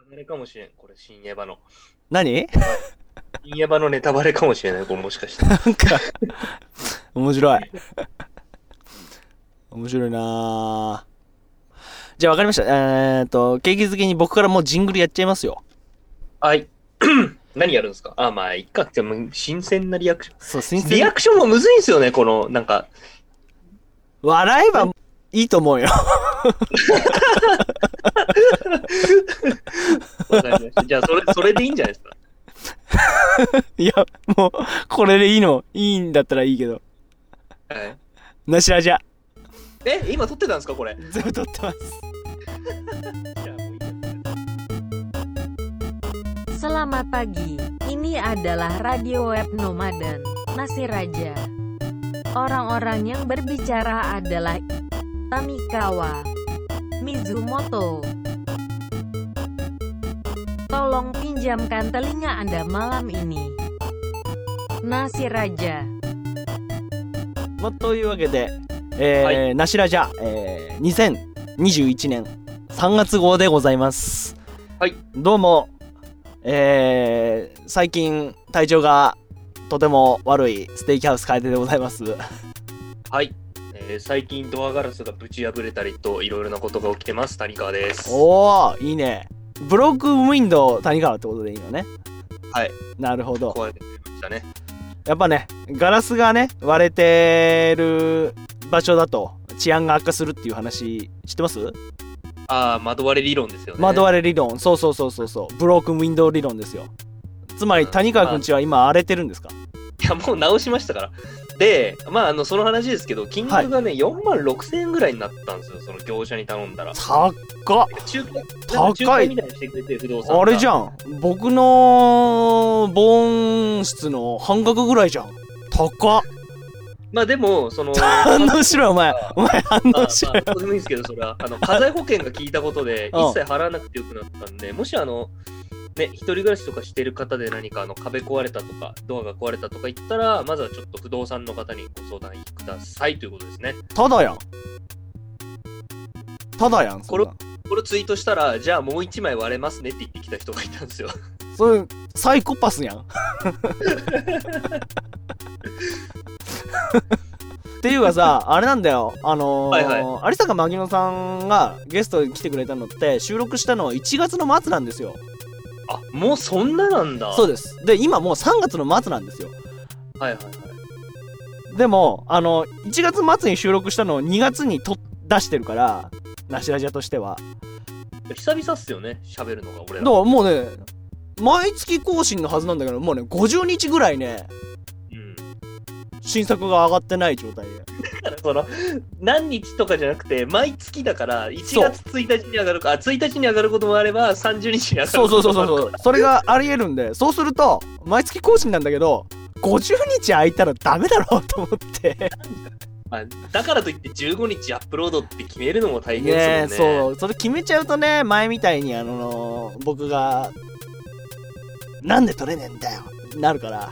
バレかもしれん。これ、新エヴァの。 何新エヴァのネタバレかもしれない。これもしかして。 なんか、面白い。面白いなぁ。じゃあ分かりました。景気づけに僕からもうジングルやっちゃいますよ。 はい。何やるんですか？まあ、いっか。でも新鮮なリアクション。 そう、新鮮。 リアクションもむずいんすよね、この、なんか。 笑えばいいと思うよ。 わかりました。じゃあ、それでいいんじゃないですか。 いや、もう、これでいいんだったらいいけど。 はい。 なしらじゃ。 今撮ってたんですか、これ。 全部撮ってます。 じゃあもういいや。 Selamat pagi, ini adalah Radio Web Nomaden, Nasi Raja. Orang-orang yang berbicara adalah Tamikawa Mizumoto. Tolong pinjamkan telinga Anda malam ini. Nasi Raja. というわけで、 はい、 なしらじゃ、2021年3月号でございます。 はい。 どうも、最近体調がとても悪いステーキハウス楓でございます。 はい。最近ドアガラスがぶち破れたりといろいろなことが起きてます。谷川です。 おー、いいね。ブロックウィンドウ谷川ってことでいいのね。 はい。 なるほど。 壊れてくれましたね。 やっぱね、ガラスがね割れてる場所だと治安が悪化するっていう話知ってます？ 窓割れ理論ですよね。 窓割れ理論。そう。ブロークンウィンドウ理論ですよ。つまり谷川くんちは今荒れてるんですか？ いや、もう直しましたから。で、その話ですけど、金額がね、4万6千円ぐらいになったんですよ。その業者に頼んだら。 高っ。 仲介みたいにしてくれて、不動産が。 あれじゃん。僕の防音室の半額ぐらいじゃん。高っ。 でも、 反応しろよ、お前反応しろよ。 どうでもいいですけど、それは、家財保険が効いたことで、一切払わなくてよくなったんで、もし一人暮らしとかしてる方で何か壁壊れたとか、ドアが壊れたとか言ったら、まずはちょっと不動産の方にご相談くださいということですね。 ただやん。 これツイートしたら、じゃあもう一枚割れますねって言ってきた人がいたんですよ。 それ、サイコパスやん。っていうかさ、あれなんだよ。有坂まぎのさんがゲストに来てくれたのって収録したのは1月の末なんですよ。 もうそんななんだ。 そうです。で、今もう3月の末なんですよ。 はい。 でも1月末に収録したのを2月に出してるから、なしラジャとしては久々っすよね、喋るのが。俺らだからもうね、毎月更新のはずなんだけど、もうね50日ぐらいね、新作が上がってない状態で。 だから何日とかじゃなくて毎月だから、1月1日に上がるか、1日に上がることもあれば30日に上がることもある。 そうそれがありえるんで、そうすると毎月更新なんだけど50日空いたらダメだろうと思ってだからといって15日アップロードって決めるのも大変ですもんね。 そう、それ決めちゃうとね、前みたいに僕がなんで撮れねえんだよってなるから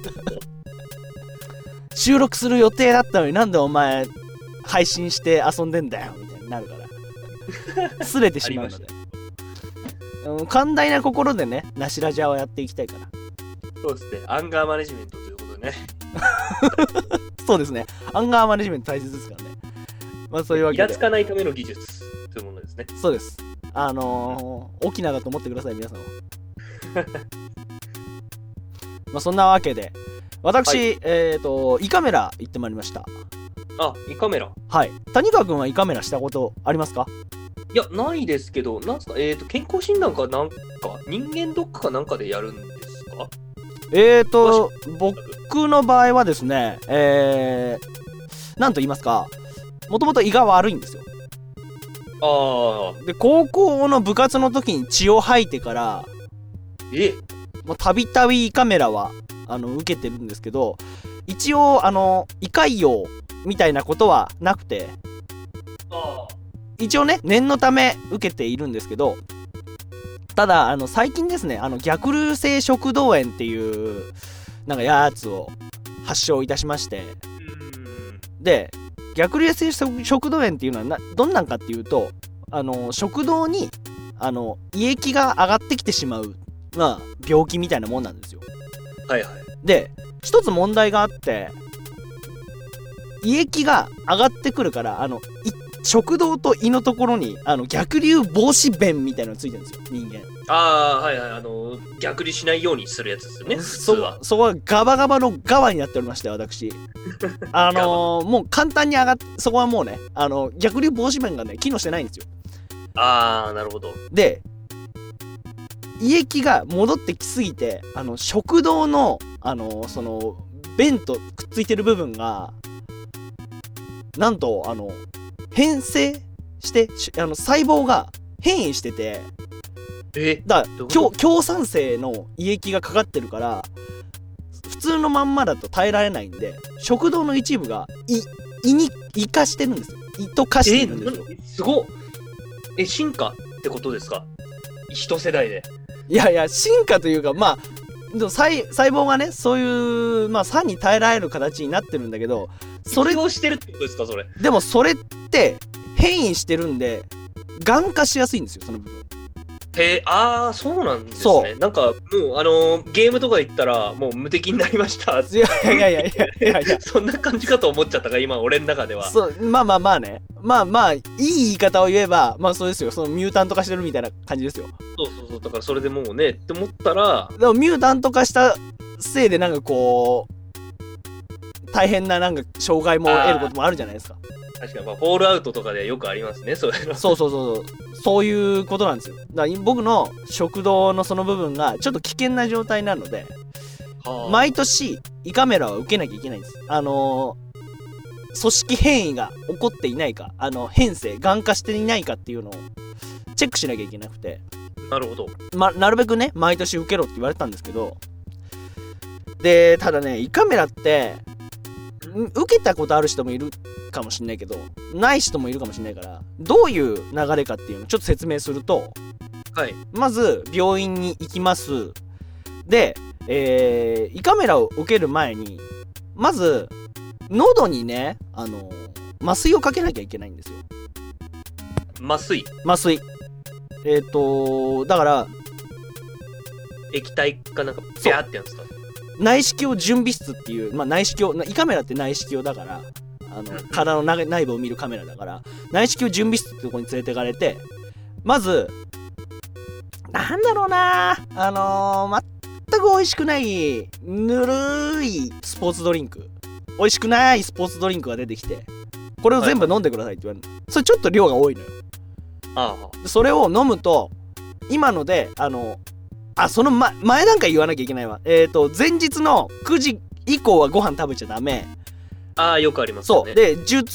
収録する予定だったのになんでお前配信して遊んでんだよみたいになるからすれてしまうので寛大な心でね、なしラジャをやっていきたいから。 そうですね、アンガーマネジメントということでね。 そうですね、アンガーマネジメント大切ですからね。そういうわけで、 イラつかないための技術というものですね。 そうです。沖縄だと思ってください、皆さんは。そんなわけで私、胃カメラ行ってまいりました。 胃カメラ。はい。 谷川くんは胃カメラしたことありますか？ いや、ないですけど、なんすか、健康診断かなんか、人間ドックかなんかでやるんですか？ 僕の場合はですね、なんと言いますか、もともと胃が悪いんですよ。で、高校の部活の時に血を吐いてから、もうたびたび胃カメラは受けてるんですけど、一応胃潰瘍みたいなことはなくて、一応ね念のため受けているんですけど、ただ最近ですね、逆流性食道炎っていうなんかやつを発症いたしまして、で逆流性食道炎っていうのはどんなんかっていうと、食道に胃液が上がってきてしまう、まあ、病気みたいなもんなんですよ。 はいはい。 で、一つ問題があって、胃液が上がってくるから、食道と胃のところに、逆流防止弁みたいなのがついてるんですよ、人間。 ああ、はいはい。逆流しないようにするやつですよね、普通は。 そこはガバガバのガバになっておりまして、私。もう簡単に上がって、そこはもうね、逆流防止弁がね、機能してないんですよ。 ああ、なるほど。 で、胃液が戻ってきすぎて、食道の、その、弁とくっついてる部分が、なんと、変性して、細胞が変異してて、だから強酸性の胃液がかかってるから、普通のまんまだと耐えられないんで、食道の一部が胃に移化してるんですよ。胃と化してるんですよ。 すごっ。進化ってことですか？一世代で。 いやいや、進化というか、まあ、細胞がね、そういう、まあ、酸に耐えられる形になってるんだけど、 それをしてるってことですか、それ。 でもそれって変異してるんで、がん化しやすいんですよ、その部分。 ああ、そうなんですね。なんか、もう、ゲームとか行ったら、もう無敵になりました。 いや。 そんな感じかと思っちゃったが、今、俺の中では。 そう、まあね。まあ、いい言い方を言えば、まあそうですよ。そのミュータント化してるみたいな感じですよ。 そう。だから、それでもうね、って思ったら。 でも、ミュータント化したせいで、なんかこう、大変ななんか障害も得ることもあるじゃないですか。 確かに、まあ、フォールアウトとかでよくありますね、そういうの。 そういうことなんですよ。だから僕の食道のその部分がちょっと危険な状態なので、毎年胃カメラは受けなきゃいけないんです。組織変異が起こっていないか、変性、がん化していないかっていうのをチェックしなきゃいけなくて。 なるほど。 なるべくね、毎年受けろって言われたんですけど、で、ただね、胃カメラって、受けたことある人もいるかもしれないけど、ない人もいるかもしれないから、どういう流れかっていうのをちょっと説明すると、 はい。 まず病院に行きます。で、胃カメラを受ける前に、まず喉にね、麻酔をかけなきゃいけないんですよ。 麻酔。 だから液体かなんかビャーってやつか。 内視鏡準備室っていう、まあ内視鏡、胃カメラって内視鏡だから、体の内部を見るカメラだから、内視鏡準備室ってとこに連れてかれて、まず、なんだろうな、全く美味しくない、ぬるいスポーツドリンク。美味しくないスポーツドリンクが出てきて、これを全部飲んでくださいって言われるの。それちょっと量が多いのよ。それを飲むと、今ので、その前段階言わなきゃいけないわ。前日の9時以降はご飯食べちゃダメ。 よくありますよね。 そう。で、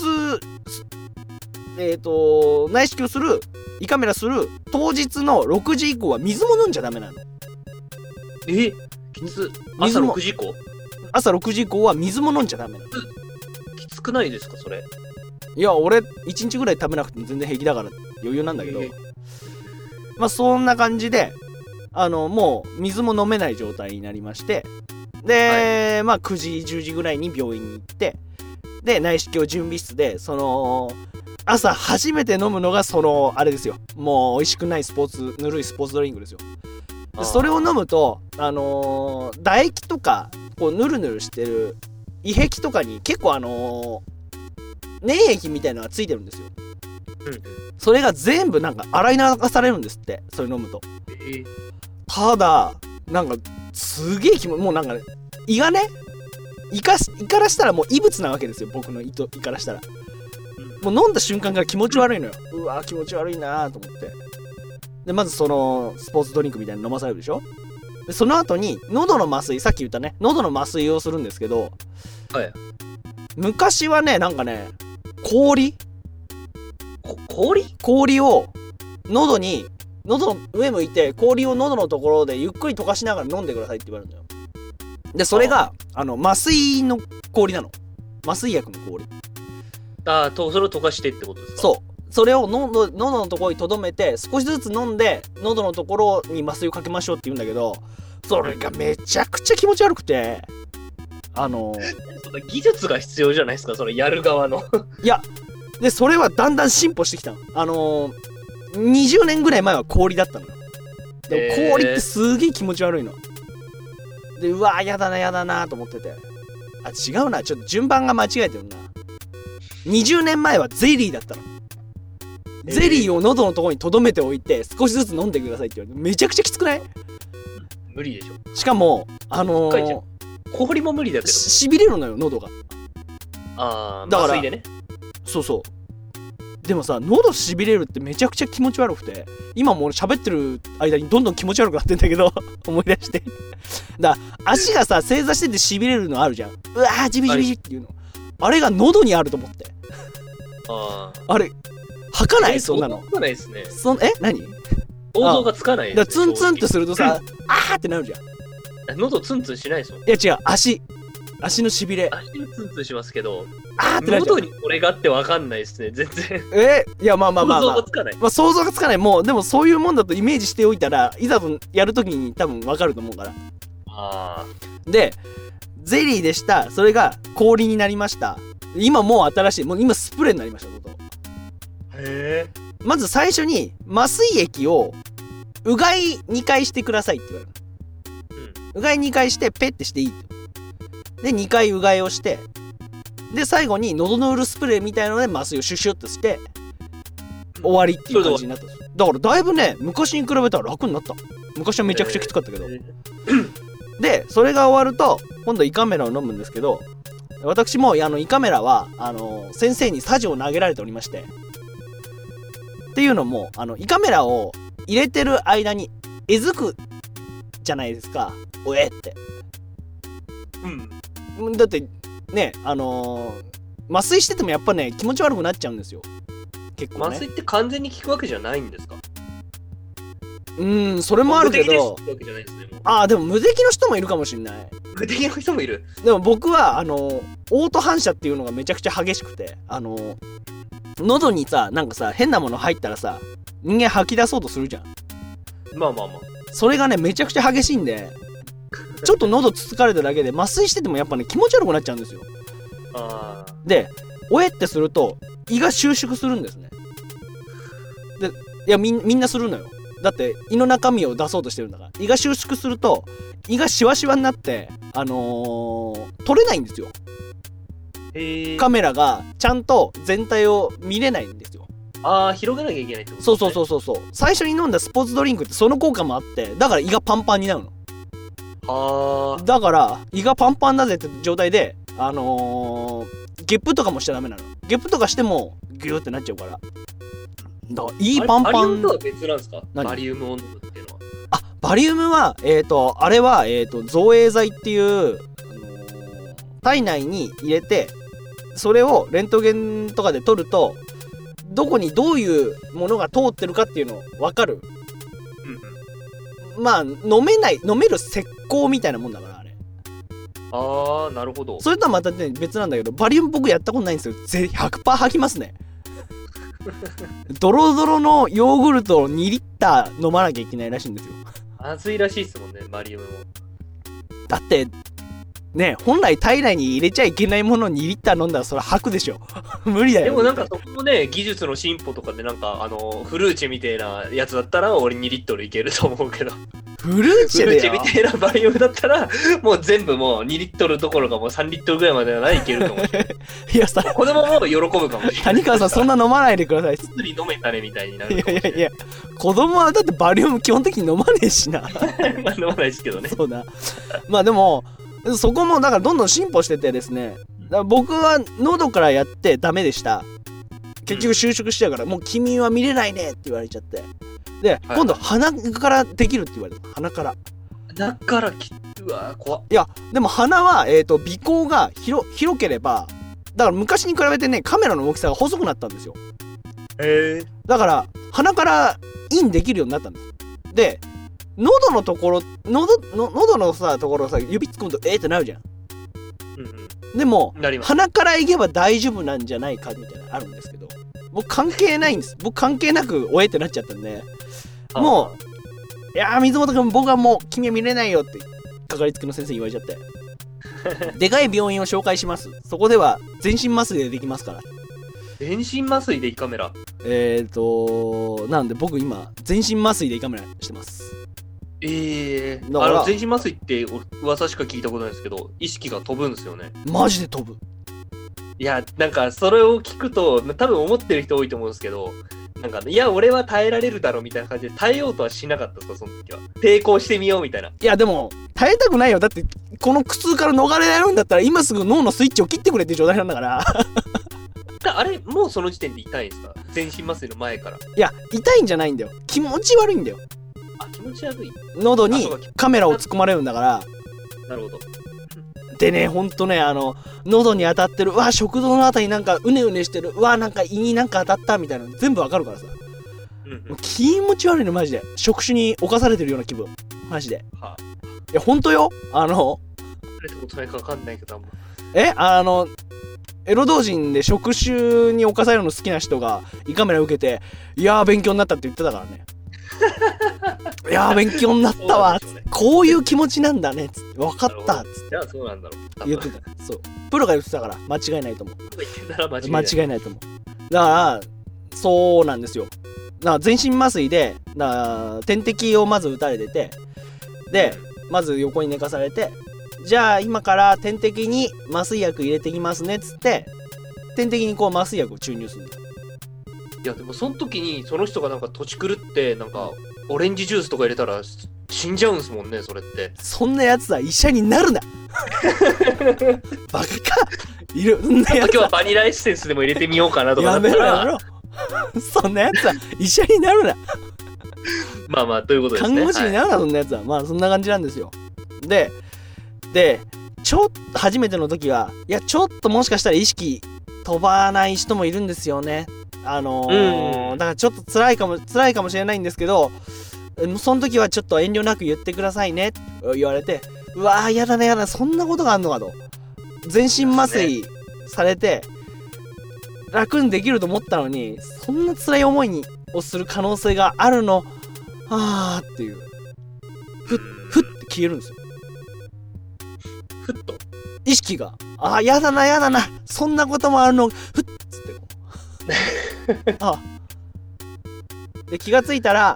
内視鏡する、胃カメラする当日の6時以降は水も飲んじゃダメなの。 きつ。朝6時以降？ 朝6時以降は水も飲んじゃダメなの。 きつくないですか、それ？ いや、俺、1日ぐらい食べなくても全然平気だから余裕なんだけど。まあ、そんな感じで、もう水も飲めない状態になりまして、で、まあ9時10時ぐらいに病院に行って、で内視鏡準備室で朝初めて飲むのがあれですよ、もう美味しくないぬるいスポーツドリンクですよ。でそれを飲むと唾液とかこうヌルヌルしてる胃壁とかに結構粘液みたいなのがついてるんですよ。それが全部なんか洗い流されるんですって、それ飲むと。ただなんかすげえもうなんか、ね、胃がね胃からしたらもう異物なわけですよ、僕の胃からしたら。もう飲んだ瞬間から気持ち悪いのよ。うわ気持ち悪いなと思って。でまずスポーツドリンクみたいに飲まされるでしょ。でその後に喉の麻酔、さっき言ったね喉の麻酔をするんですけど、昔はねなんかね氷を喉の上向いて、氷を喉のところでゆっくり溶かしながら飲んでくださいって言われるのよ。でそれが麻酔の氷なの。麻酔薬の氷。 それを溶かしてってことですか？ そう。それを喉のところに留めて少しずつ飲んで、喉のところに麻酔をかけましょうって言うんだけど、それがめちゃくちゃ気持ち悪くて、 その技術が必要じゃないですか、それやる側の。 いやでそれはだんだん進歩してきたの。 20年ぐらい前は氷だったのよ。でも氷ってすげえ気持ち悪いの。で、うわーやだなと思ってて、あ、違うな、ちょっと順番が間違えてるな。20年前はゼリーだったの。ゼリーを喉のところに留めておいて少しずつ飲んでくださいって言われて、めちゃくちゃきつくない？ 無理でしょ。 しかも氷も無理だけどしびれるのよ、喉が。 ああ、 だから麻酔でね。 そうそう。でもさ、喉しびれるってめちゃくちゃ気持ち悪くて、今もう俺喋ってる間にどんどん気持ち悪くなってんだけど思い出して。だから足がさ正座しててしびれるのあるじゃん。うわージビジビジっていうの、あれが喉にあると思って。あれ吐かない？そんなの。 吐かないですね。 何？ 想像がつかないですね。 だツンツンってするとさ、あーってなるじゃん。 喉ツンツンしないですもん。いや違う、足のしびれ。 足がツンツンしますけど、 あーってなるじゃん。 喉にこれがあってわかんないですね、全然。 いやまあ想像がつかない。 まあ想像がつかない。もうでもそういうもんだとイメージしておいたら、いざとやるときに多分わかると思うから。で、ゼリーでした。それが氷になりました。今もう新しい、もう今スプレーになりました。まず最初に麻酔液をうがい2回してくださいって言われる。うがい2回してペッてしていいで、2回うがいをして、で最後に喉の潤スプレーみたいなので麻酔をシュシュッとして終わりっていう感じになったんですよ。だからだいぶね、昔に比べたら楽になった。昔はめちゃくちゃきつかったけど、でそれが終わると今度胃カメラを飲むんですけど、私も胃カメラは先生にサジを投げられておりまして、っていうのも胃カメラを入れてる間にえずくじゃないですか。おえって、だってね、麻酔しててもやっぱね気持ち悪くなっちゃうんですよ、結構ね。 麻酔って完全に効くわけじゃないんですか？ それもあるけど、でも無敵の人もいるかもしんない。 無敵の人もいる。 でも僕はオート反射っていうのがめちゃくちゃ激しくて、喉にさなんかさ変なもの入ったらさ人間吐き出そうとするじゃん。 まあそれがねめちゃくちゃ激しいんで、ちょっと喉つつかれただけで麻酔しててもやっぱね気持ち悪くなっちゃうんですよ。でおえってすると胃が収縮するんですね。でいやみんなするのよ。だって胃の中身を出そうとしてるんだから。胃が収縮すると胃がシワシワになって取れないんですよ。カメラがちゃんと全体を見れないんですよ。 広げなきゃいけないってこと、ね、 そう。最初に飲んだスポーツドリンクってその効果もあって、だから胃がパンパンになるの。だから胃がパンパンだぜって状態でゲップとかもしちゃダメなの。ゲップとかしてもギューってなっちゃうから。だから胃パンパン。 バリウムとは別なんですか？バリウムを飲むっていうのは。 バリウムはあれは造影剤っていう体内に入れて、それをレントゲンとかで撮るとどこにどういうものが通ってるかっていうの分かる。まあ飲める石膏みたいなもんだからあれ。 なるほど。 それとはまたね別なんだけど、バリウム僕やったことないんですよ。100% 吐きますね。ドロドロのヨーグルトを2リッター飲まなきゃいけないらしいんですよ。 まずいらしいですもんね、バリウムも。 だってね、本来体内に入れちゃいけないものを2リッター飲んだらそれ吐くでしょ。無理だよ。 でもなんかそこもね、技術の進歩とかでなんかフルーチェみたいなやつだったら俺2リットルいけると思うけど。 フルーチェみたいなバリウムだったらもう全部もう2リットルどころかもう3リットルぐらいまではないけると思う。 いやさ、 子供も喜ぶかもしれない。 谷川さんそんな飲まないでください。 普通に飲めたねみたいになる。 いや子供はだってバリウム基本的に飲まねえしな。 まあ飲まないですけどね。 そうだ。まあでもそこもだからどんどん進歩しててですね。だから僕は喉からやってダメでした。結局収縮しちゃうから、もう君は見れないねって言われちゃって。で、今度鼻からできるって言われた。鼻から。 だからうわ怖っ。 いやでも鼻は鼻孔が広ければ、だから昔に比べてねカメラの大きさが細くなったんですよ。だから鼻からインできるようになったんです。で喉のところ喉のさところさ指突っ込むとってなるじゃん。でも鼻から行けば大丈夫なんじゃないかみたいなのあるんですけど、僕関係ないんです。僕関係なくってなっちゃったんで、もういや水本君僕はもう君は見れないよってかかりつけの先生に言われちゃってでかい病院を紹介します。そこでは全身麻酔でできますから。 全身麻酔で胃カメラ。 なんで僕今全身麻酔で胃カメラしてます。 全身麻酔って噂しか聞いたことないですけど、意識が飛ぶんですよね。 マジで飛ぶ。 いや、なんかそれを聞くと多分思ってる人多いと思うんですけど、なんかいや俺は耐えられるだろうみたいな感じで耐えようとはしなかったですか、その時は。抵抗してみようみたいな。 いやでも耐えたくないよ。だってこの苦痛から逃れられるんだったら今すぐ脳のスイッチを切ってくれって状態なんだからあれもうその時点で痛いんですか、全身麻酔の前から。 いや痛いんじゃないんだよ、気持ち悪いんだよ。 あ、気持ち悪い。 喉にカメラを突っ込まれるんだから。 なるほど。 でね、ほんとね、喉に当たってる、うわ食道のあたりなんかうねうねしてる、うわなんか胃になんか当たったみたいなの全部わかるからさ、もう気持ち悪いのマジで。触手に侵されてるような気分マジで。いやほんとよ。あれってことないかわかんないけど、 エロ同人で触手に侵されるの好きな人が胃カメラ受けて、いやー勉強になったって言ってたからねいやー勉強になったわ、こういう気持ちなんだねっつって、分かったっつって、 じゃあそうなんだろう言ってた。そう、プロが言ってたから間違いないと思う。間違いないと思う。だからそうなんですよ。だから全身麻酔で、点滴をまず打たれてて、でまず横に寝かされて、じゃあ今から点滴に麻酔薬入れてきますねっつって、点滴にこう麻酔薬を注入するんだよ。 いやでもその時にその人がなんか土地狂ってなんかオレンジジュースとか入れたら死んじゃうんすもんね、それって。 そんなやつは医者になるなバカかいる。 今日はバニラエッセンスでも入れてみようかなとか。 やめろやめろそんなやつは医者になるなまあまあということですね。 看護師になるな、そんなやつは。まあそんな感じなんですよ。でちょっと初めての時は、いやちょっともしかしたら意識飛ばない人もいるんですよね。だからちょっと辛いかもしれないんですけど、その時はちょっと遠慮なく言ってくださいねって言われて、うわーやだねやだね、そんなことがあんのかと。全身麻酔されて楽にできると思ったのに、そんな辛い思いをする可能性があるの、っていう、ふって消えるんですよ。 ふっと意識が、やだなやだな、そんなこともあるの、ふっつってこうで気がついたら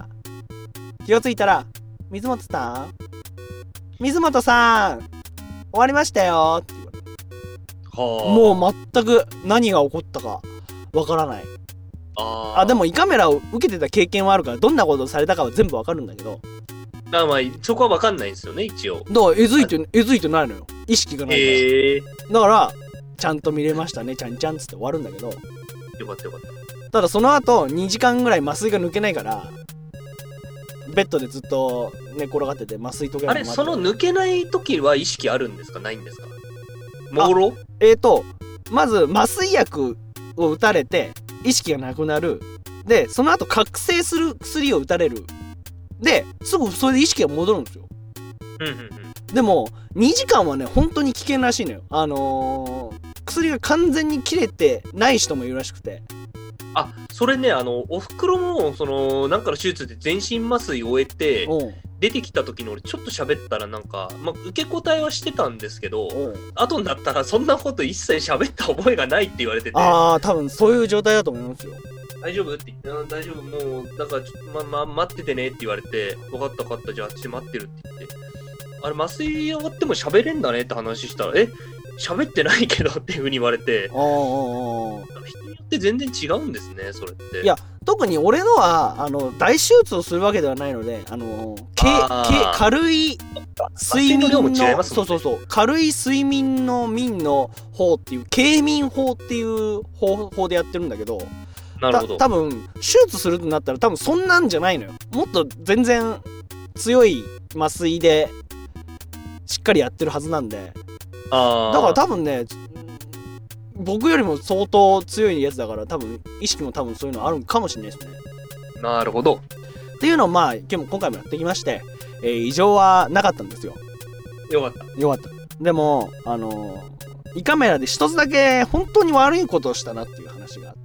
水本さん終わりましたよって言われて、もう全く何が起こったかわからない。でも胃カメラを受けてた経験はあるから、どんなことをされたかは全部わかるんだけど、 まあそこはわかんないんですよね一応。 だからえずいてないのよ、意識がないから、だからちゃんと見れましたねちゃんちゃんつって終わるんだけど、 よかった。 ただその後2時間ぐらい麻酔が抜けないから、ベッドでずっと寝転がってて麻酔とか。 あれその抜けない時は意識あるんですか、ないんですか、朦朧。 まず麻酔薬を打たれて意識がなくなる。でその後覚醒する薬を打たれる。ですぐそれで意識が戻るんですよ。でも2時間はね本当に危険らしいのよ。薬が完全に切れてない人もいるらしくて。 それね、おふくろもなんかの手術で全身麻酔を終えて出てきた時に俺ちょっと喋ったらなんか、受け答えはしてたんですけど、後になったらそんなこと一切喋った覚えがないって言われてて。多分そういう状態だと思いますよ。 大丈夫って言って、大丈夫、もうだからちょっと待っててねって言われて、分かったじゃあ私待ってるって言って、あれ麻酔終わっても喋れんだねって話したら、喋ってないけどっていう風に言われて、人によって全然違うんですね、それって。 いや特に俺のは大手術をするわけではないので、軽い睡眠の、そう軽い睡眠の眠の方っていう軽眠法っていう方法でやってるんだけど、 なるほど。 多分手術するとなったら多分そんなんじゃないのよ。もっと全然強い麻酔でしっかりやってるはずなんで、だから多分ね僕よりも相当強いやつだから、多分意識も多分そういうのあるかもしれないですね。 なるほど。 っていうのを今回もやってきまして、異常はなかったんですよ。 よかった。 でも胃カメラで一つだけ本当に悪いことをしたなっていう話があって、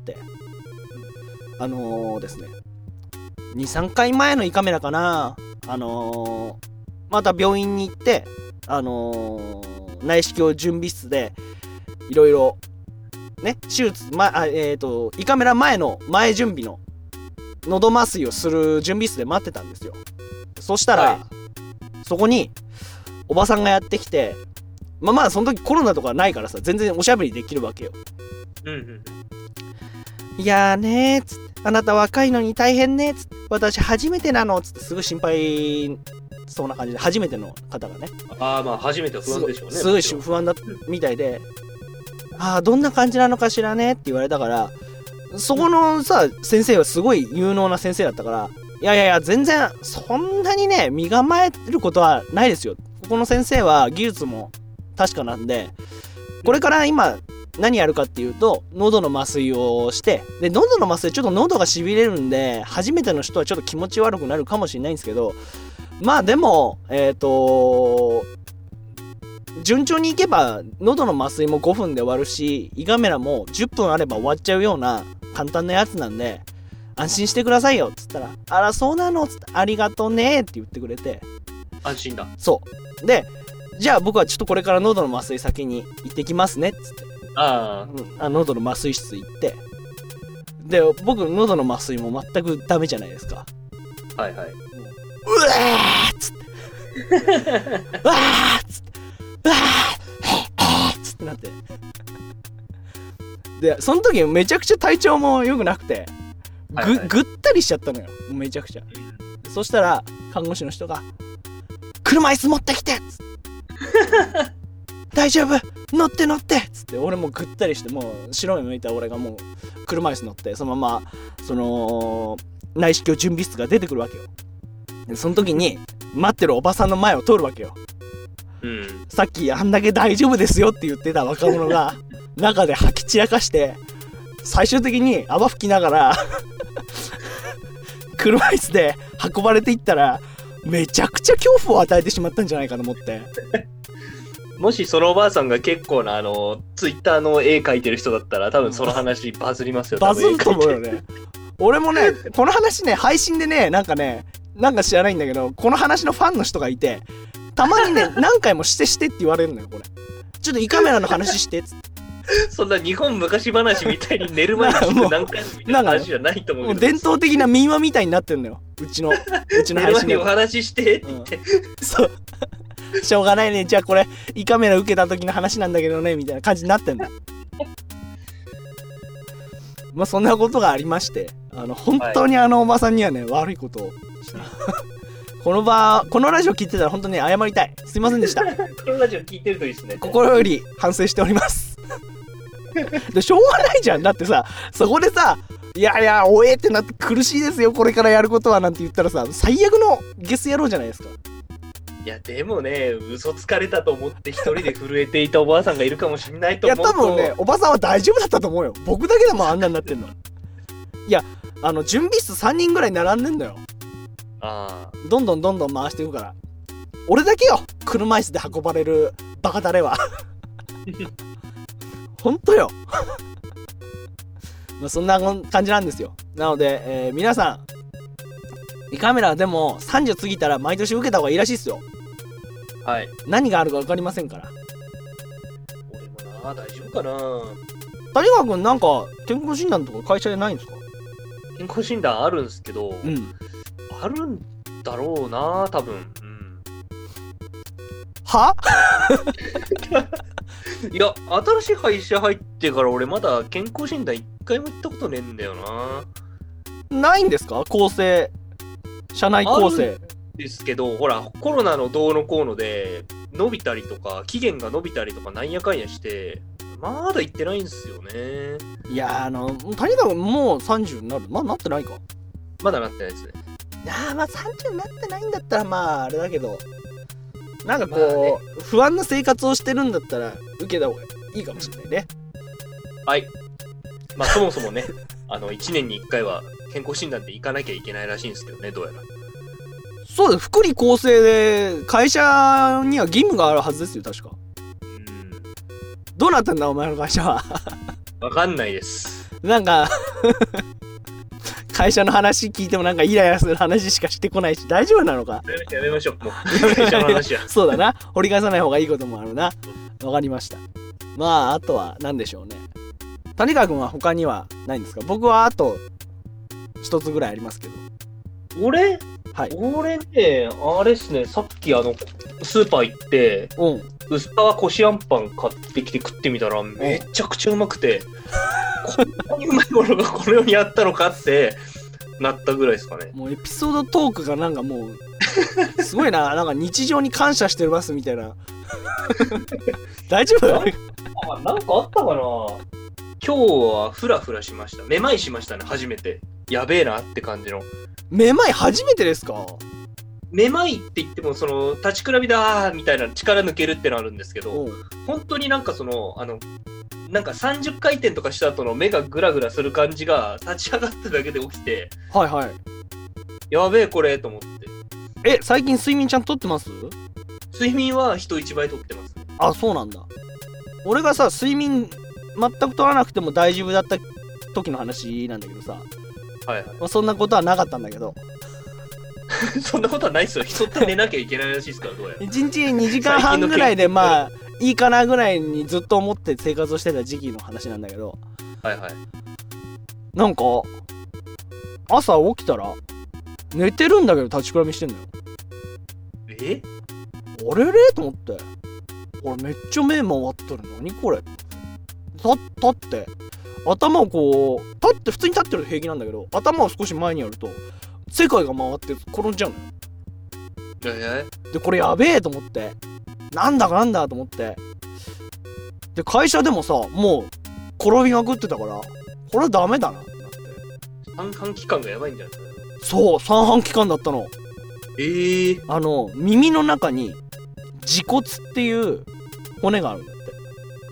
ですね 2,3 回前の胃カメラかな、また病院に行って、内視鏡準備室でいろいろね、手術、胃カメラ前の前準備の喉麻酔をする準備室で待ってたんですよ。そしたら、そこにおばさんがやってきて、まあその時コロナとかないからさ、全然おしゃべりできるわけよ。いやーねーつって、あなた若いのに大変ねーつって、私初めてなのつって、すごい心配そうな感じで、初めての方がね。 初めては不安でしょうね。 すごい不安だったみたいで、どんな感じなのかしらねって言われたから、そこのさ、先生はすごい有能な先生だったから、いや全然そんなにね身構えることはないですよ。ここの先生は技術も確かなんで、これから今何やるかっていうと、喉の麻酔をして、で喉の麻酔ちょっと喉がしびれるんで、初めての人はちょっと気持ち悪くなるかもしれないんですけど、まあでも順調にいけば喉の麻酔も5分で終わるし、胃カメラも10分あれば終わっちゃうような簡単なやつなんで、安心してくださいよっつったら、あらそうなのっつって、ありがとねって言ってくれて、 安心だ。 そうで、じゃあ僕はちょっとこれから喉の麻酔先に行ってきますねっつって、喉の麻酔室行って、で僕喉の麻酔も全くダメじゃないですか。 うわーっつってうわーっつってうわーっつってなって、でその時めちゃくちゃ体調も良くなくて、ぐったりしちゃったのよ、めちゃくちゃ。そしたら看護師の人が車椅子持ってきてっつって大丈夫乗ってっつって、俺もぐったりして、もう白目向いた俺がもう車椅子乗って、そのままその内視鏡準備室が出てくるわけよ。でその時に待ってるおばさんの前を通るわけよ。さっきあんだけ大丈夫ですよって言ってた若者が中で吐き散らかして、最終的に泡吹きながら車椅子で運ばれていったら、めちゃくちゃ恐怖を与えてしまったんじゃないかと思って。 もしそのおばあさんが結構なツイッターの絵描いてる人だったら、多分その話バズりますよ。 バズると思うよね。俺もねこの話ね配信でね、なんか知らないんだけど、この話のファンの人がいて、たまにね何回もしてって言われるのよ。これちょっと胃カメラの話してっつって、 そんな日本昔話みたいに寝る前に聞く何回もみたいな話じゃないと思うけど、 伝統的な民話みたいになってんのよ、うちの配信で。寝る前にお話してって言って、 そうしょうがないね、じゃあこれ胃カメラ受けた時の話なんだけどねみたいな感じになってんの。まあそんなことがありまして、本当におばさんにはね悪いことをしたこのラジオ聞いてたら本当に謝りたい。すいませんでした。 このラジオ聞いてるといいですね。 心より反省しておりますでしょうがないじゃん。だってさ、そこでさ、いやおえってなって苦しいですよこれからやることはなんて言ったらさ、最悪のゲス野郎じゃないですか。 いやでもね、嘘つかれたと思って一人で震えていたおばあさんがいるかもしれないと思うと。 いや多分ね、おばさんは大丈夫だったと思うよ。僕だけでもあんなになってんの。いや準備室3人ぐらい並んでんだよ。どんどん回していくから。俺だけよ車椅子で運ばれるバカタレはほんとよまあそんな感じなんですよ。なので、皆さん胃カメラでも30過ぎたら毎年受けた方がいいらしいっすよ。 はい。 何があるか分かりませんから。 俺も大丈夫かな。 谷川くんなんか健康診断とか会社でないんですか？ 健康診断あるんですけど、あるんだろうな多分。はいや、新しい会社入ってから俺まだ健康診断1回も行ったことねえんだよな。 ないんですか？構成、社内構成ですけど、ほらコロナのどうのこうので伸びたりとか期限が伸びたりとかなんやかんやしてまだ行ってないんですよね。 いや谷川君もう30になる？なってないか。 まだなってないですね。 まあ30になってないんだったらまああれだけど、なんかこう、不安な生活をしてるんだったら受けた方がいいかもしれないね。 はい。まあそもそもね1年に1回は健康診断で行かなきゃいけないらしいんですけどね、どうやら。 そうです。福利厚生で会社には義務があるはずですよ、確か。どうなったんだお前の会社は。 わかんないです。 なんか会社の話聞いてもなんかイライラする話しかしてこないし、大丈夫なのか。 やめましょう。もう会社の話は。 そうだな。掘り返さない方がいいこともあるな。わかりました。まああとは何でしょうね。 谷川君は他にはないんですか？僕はあと一つぐらいありますけど。 俺はい。 俺ね、あれっすね、さっきスーパー行って、薄皮こしあんパン買ってきて食ってみたら、めちゃくちゃうまくて、こんなにうまいものがこの世にあったのかってなったぐらいですかね。 もうエピソードトークがなんかもう、すごいな、なんか日常に感謝してますみたいな。大丈夫？ なんかあったかな。今日はフラフラしました。めまいしましたね、初めて。やべえなって感じの。 めまい初めてですか？ めまいって言っても、立ちくらみだーみたいな力抜けるってのあるんですけど、本当になんかなんか30回転とかした後の目がグラグラする感じが立ち上がっただけで起きて、 はいはい。 やべえこれと思って。 最近睡眠ちゃんとってます？ 睡眠は人一倍とってます。 あ、そうなんだ。俺がさ、睡眠全く取らなくても大丈夫だった時の話なんだけどさ、 はいはい。 まあ、そんなことはなかったんだけど。 そんなことはないっすよ。人って寝なきゃいけないらしいですから、どうやら。 1日2時間半ぐらいでまあいいかなぐらいにずっと思って生活をしてた時期の話なんだけど、 はいはい。 なんか朝起きたら寝てるんだけど立ちくらみしてんのよ。あれれと思って、俺めっちゃ目回ってる。何これ。立って頭をこう普通に立ってると平気なんだけど、頭を少し前にやると世界が回って転んじゃうのよ。でこれやべえと思って、なんだと思って、で会社でもさもう転びまくってたから、これはダメだなってなって。 三半規管がやばいんじゃないですか。 そう、三半規管だったの。耳の中に耳骨っていう骨があるんだって。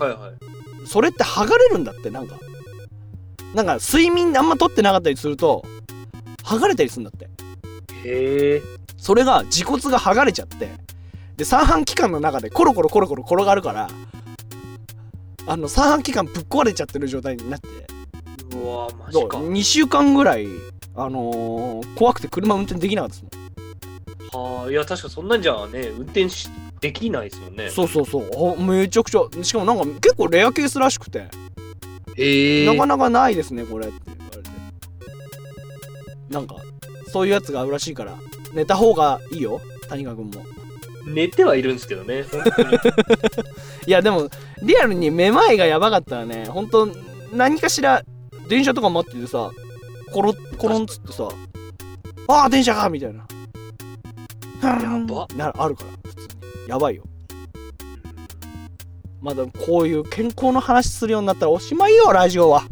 はいはい。 それって剥がれるんだって。なんか睡眠あんま取ってなかったりすると剥がれたりするんだって。それが耳骨が剥がれちゃって、で三半規管の中でコロコロ転がるから、三半規管ぶっ壊れちゃってる状態になって、 うわマジか。 2週間ぐらい怖くて車運転できなかったですもん。 いや確かそんなんじゃね運転できないですもんね。 そうめちゃくちゃ、しかもなんか結構レアケースらしくて、なかなかないですねこれって言われて、なんかそういうやつがあるらしいから寝た方がいいよ。谷川君も寝てはいるんですけどね、本当に。 いやでもリアルにめまいがやばかったらね、本当何かしら電車とか待っててさ、コロンつってさ、ああ電車かみたいな、 やばあるから普通にやばいよ。まだこういう健康の話するようになったらおしまいよラジオは。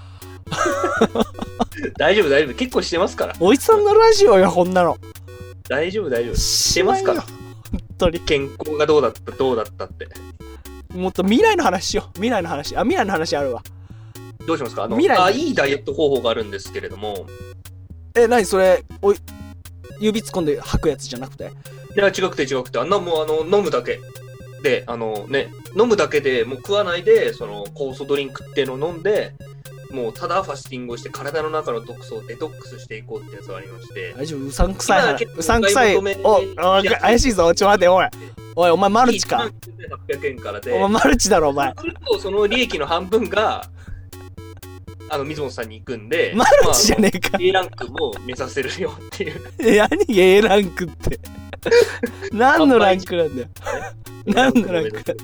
大丈夫結構してますから。 おじさんのラジオよこんなの。 大丈夫してますから。 本当に健康がどうだったって。 もっと未来の話しよう。未来の話あるわ。 どうしますか。いいダイエット方法があるんですけれども。 何それ、指突っ込んで吐くやつじゃなくて？ いや違くてもう飲むだけで飲むだけでもう食わないで酵素ドリンクっていうのを飲んで、もうただファスティングをして体の中の毒素をデトックスしていこうってやつがありまして。 大丈夫？うさんくさい怪しいぞ。ちょ待ておいお前マルチか。 800円からで、 お前マルチだろお前。 その利益の半分が水本さんに行くんで、 マルチじゃねえか。 A ランクも目指せるよっていう。 何 A ランクって何のランクなんだよ。何のランクだ。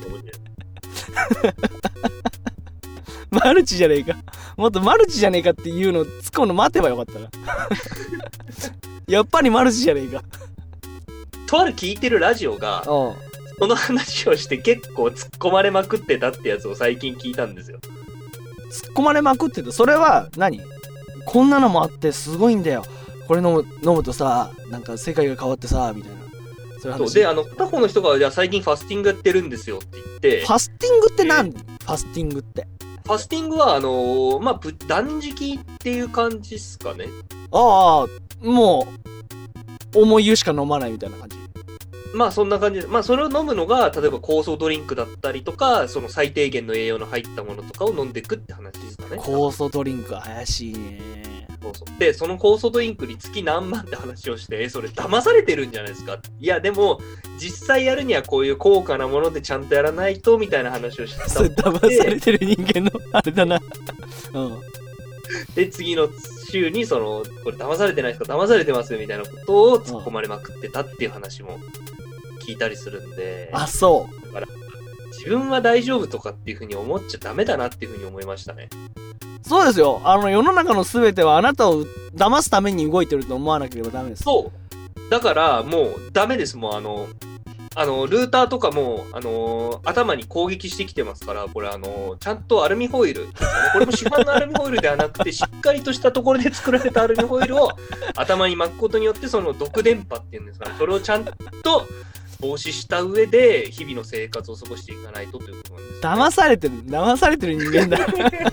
マルチじゃねえか。もっとマルチじゃねえかっていうの突っ込むの待てばよかったな。やっぱりマルチじゃねえか。 とある聞いてるラジオがその話をして結構突っ込まれまくってたってやつを最近聞いたんですよ。 突っ込まれまくってた。それは何？こんなのもあってすごいんだよ、これ飲むとさ、なんか世界が変わってさみたいな。そういう話で、片方の人がじゃあ最近ファスティングやってるんですよって言って。 ファスティングって何？ファスティングってファスティングは断食っていう感じっすかね。 もう重い湯しか飲まないみたいな感じ。 そんな感じで、それを飲むのが例えば酵素ドリンクだったりとか、その最低限の栄養の入ったものとかを飲んでいくって話ですかね。 酵素ドリンク怪しいね。 そうそう。で、その酵素ドリンクに月何万って話をして、それ騙されてるんじゃないですか。いや、でも、実際やるにはこういう高価なものでちゃんとやらないと、みたいな話をしてた。 それ騙されてる人間の、あれだな。うん。 で、次の週に、これ騙されてないですか、騙されてますよ、みたいなことを突っ込まれまくってたっていう話も聞いたりするんで。 あ、そう。 だから、自分は大丈夫とかっていうふうに思っちゃダメだなっていうふうに思いましたね。 そうですよ。世の中の全てはあなたを騙すために動いてると思わなければダメです。 そう。だから、もうダメです。もうルーターとかも、頭に攻撃してきてますから、これちゃんとアルミホイル、これも市販のアルミホイルではなくて、しっかりとしたところで作られたアルミホイルを頭に巻くことによって、その毒電波っていうんですかね、それをちゃんと防止した上で、日々の生活を過ごしていかないとということなんです、ね。 騙されてる人間だ。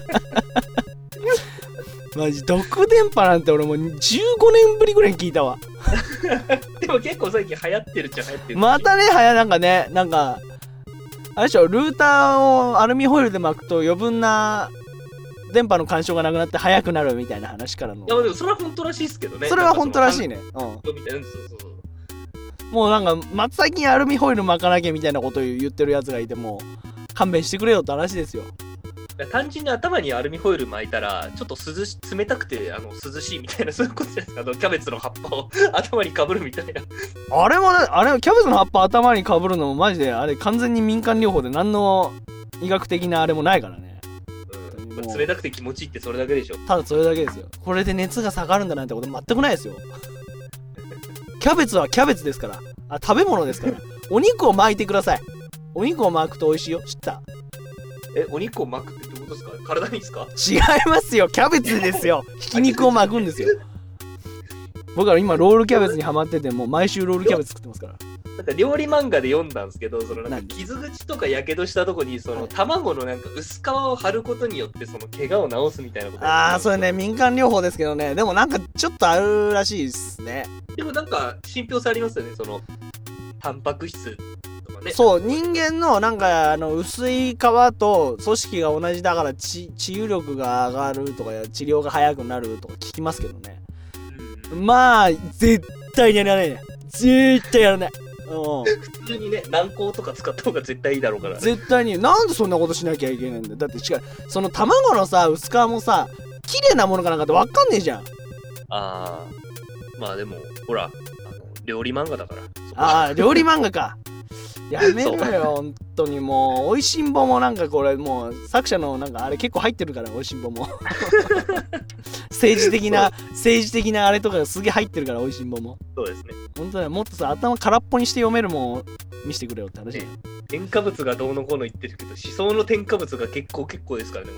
マジ毒電波なんて俺もう15年ぶりぐらいに聞いたわ。 でも結構最近流行ってるっちゃ流行ってる。 またね、なんかあれでしょ、ルーターをアルミホイルで巻くと余分な電波の干渉がなくなって速くなるみたいな話からの。 いやでもそれは本当らしいですけどね。 それは本当らしいね。うん。もうなんか真っ先にアルミホイル巻かなきゃみたいなことを言ってるやつがいても勘弁してくれよって話ですよ。 単純に頭にアルミホイル巻いたらちょっと冷たくて涼しいみたいな、そういうことじゃないですか。キャベツの葉っぱを頭にかぶるみたいな。 あれもね、キャベツの葉っぱ頭にかぶるのもマジであれ完全に民間療法で何の医学的なあれもないからね。 冷たくて気持ちいいってそれだけでしょ。 ただそれだけですよ。これで熱が下がるんだなんてこと全くないですよ。キャベツはキャベツですから。食べ物ですから。お肉を巻いてください。お肉を巻くと美味しいよ。知った？ お肉を巻くってどういうことですか？体にですか？ 違いますよ。キャベツですよ。ひき肉を巻くんですよ。僕は今ロールキャベツにハマってて、もう毎週ロールキャベツ作ってますから。 なんか料理漫画で読んだんですけど、なんか傷口とかやけどしたとこに卵のなんか薄皮を貼ることによって怪我を治すみたいなこと。 それね、民間療法ですけどね。でもなんかちょっとあるらしいですね。 でもなんか信憑性ありますよね。タンパク質とかね。 そう、人間のなんか薄い皮と組織が同じだから治癒力が上がるとか治療が早くなるとか聞きますけどね。まあ絶対にやらないね。絶対やらない。 普通にね、軟膏とか使った方が絶対いいだろうから、ね、 絶対に。なんでそんなことしなきゃいけないんだよ。だって違う、その卵のさ薄皮もさ綺麗なものかなんかって分かんねえじゃん。 まあでもほら料理漫画だから。 料理漫画か。やめろよ本当に。もうおいしんぼもなんかこれもう作者のなんかあれ結構入ってるから、おいしんぼも政治的なあれとかがすげえ入ってるから、おいしんぼも。 そうですね。 本当にもっとさ頭空っぽにして読めるもん見せてくれよって話。 添加物がどうのこうの言ってるけど、思想の添加物が結構ですからね。